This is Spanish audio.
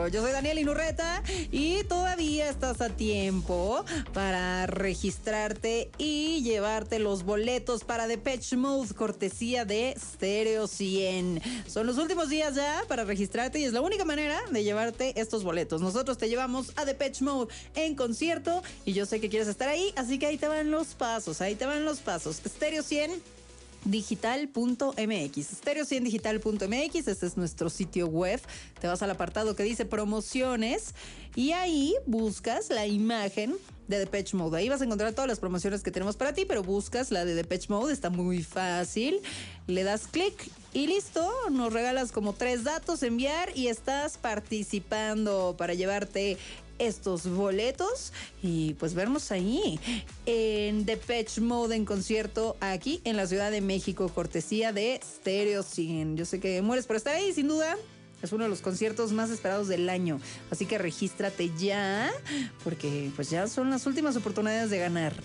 Yo soy Daniel Inurreta y todavía estás a tiempo para registrarte y llevarte los boletos para Depeche Mode, cortesía de Stereo 100. Son los últimos días ya para registrarte y es la única manera de llevarte estos boletos. Nosotros te llevamos a Depeche Mode en concierto y yo sé que quieres estar ahí, así que ahí te van los pasos, Stereo 100 digital.mx, stereo100digital.mx, este es nuestro sitio web. Te vas al apartado que dice promociones y ahí buscas la imagen de Depeche Mode. Ahí vas a encontrar todas las promociones que tenemos para ti, pero buscas la de Depeche Mode, está muy fácil. Le das clic y listo, nos regalas como 3 datos, enviar y estás participando para llevarte estos boletos y pues vernos ahí en Depeche Mode en concierto aquí en la Ciudad de México, cortesía de Stereo 100. Yo sé que mueres por estar ahí, sin duda. Es uno de los conciertos más esperados del año, así que regístrate ya, porque pues ya son las últimas oportunidades de ganar.